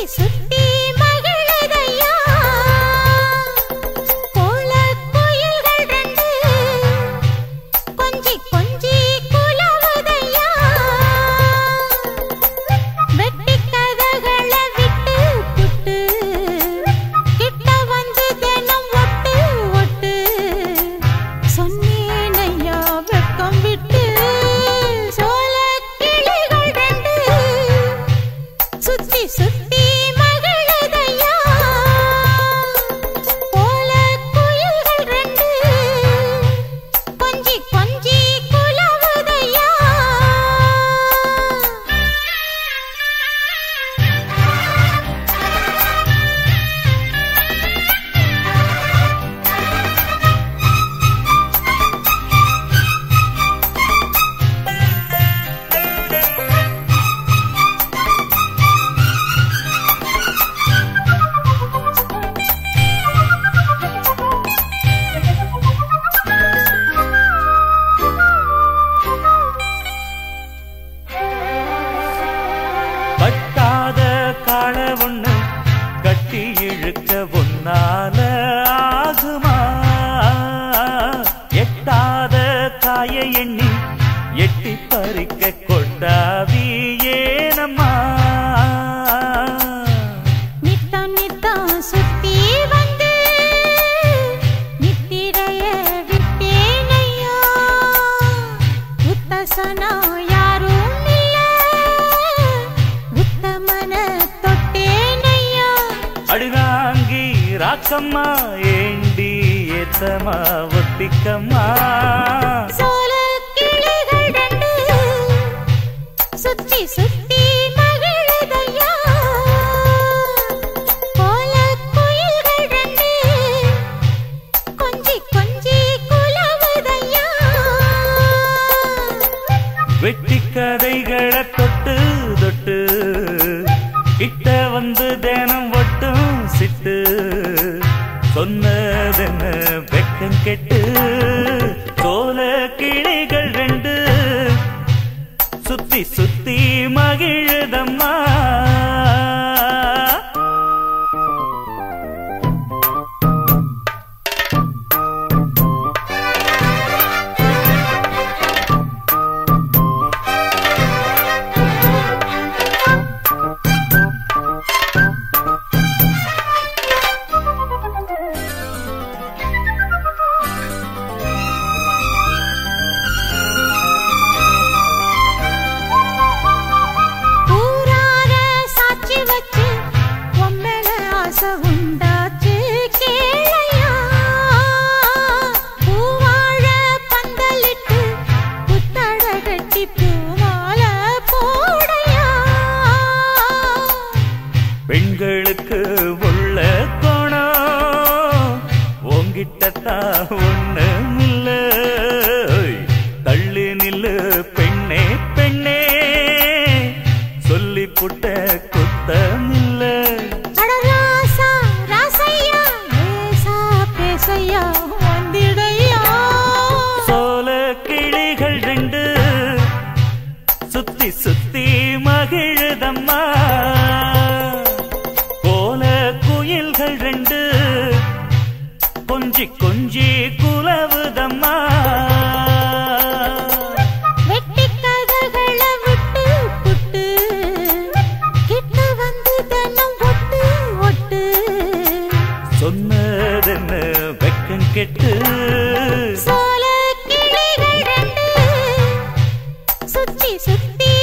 சுத்தி மகிழுதையா கோல குயில்கள் ரெண்டு கொஞ்சி கொஞ்சி குலவுதையா வெட்டி கதகளை விட்டு புட்டு கிட்ட வந்து தினம் ஒட்டு ஒட்டு சொன்னேனையா வெட்கம் விட்டு சோல கிளிகள் ரெண்டு சுத்தி சுத்தி மகிழுதையா கோல குயில்கள் ரெண்டு கொஞ்சி கொஞ்சி குலவுதையா கட்டாத காள ஒண்ணு கட்டி இழுக்க ஒன்னால ஆகுமா எட்டாத காய எண்ணி எட்டி பறிக்க கொண்டாவி ஏனம்மா நித்தம் நித்தம் சுத்தி வந்து நித்திரைய விட்டேனையா உத்தசனா யாரும் இல்ல உத்தமன தொட்டேனையா அடிதாங்கி ராக்கம்மா ஏண்டி ஏத்தமா ஒத்திக்கம்மா சோல கிளிகள் ரெண்டு சுத்தி சுத்தி மகிழுதையா கோல குயில்கள் ரெண்டு கொஞ்சி கொஞ்சி குலவுதையா வெட்டி கதைகளை தொட்டு தொட்டு கிட்ட வந்து தினம் ஒட்டும் சிட்டு சொன்னதென்ன வெக்கம் கெட்டு சோல கிளிகள் ரெண்டு சுத்தி சுத்தி மகிழுதம்மா ஊரார சாட்சி வச்சு உம்மேல ஆசை உண்டாச்சு கேளையா பூவாழ பந்தலிட்டு புத்தட கட்டி பூமால போடையா பெண்களுக்கு உள்ள கோணம் உங்கிட்டத்தான் ஒண்ணுமில்ல தள்ளி நில்லு பெண்ணே பெண்ணே சொல்லி புட்ட குத்தமில்ல அடராசா ராசையா ஏசா பேசையா வந்திடையா சோல கிளிகள் ரெண்டு சுத்தி சுத்தி மகிழுதம்மா கோல குயில்கள் ரெண்டு கொஞ்சி கொஞ்சி குலவுதம்மா வெட்டி கதகளை விட்டு புட்டு கிட்ட வந்து தினம் ஒட்டு ஒட்டு சொன்னதென்ன வெக்கம் கெட்டு சோல கிளிகள் ரெண்டு சுத்தி சுத்தி